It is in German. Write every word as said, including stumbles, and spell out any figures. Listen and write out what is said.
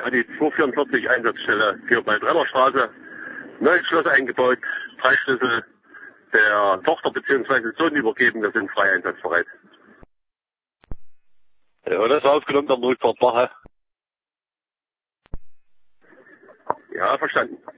an die zweihundertvierundvierzig Einsatzstelle für bei Brennerstraße. Neues Schloss eingebaut, drei Schlüssel der Tochter bzw. Sohn übergeben, wir sind frei einsatzbereit. Ja, das ist aufgenommen, der Rückfahrt mache. Ja, verstanden.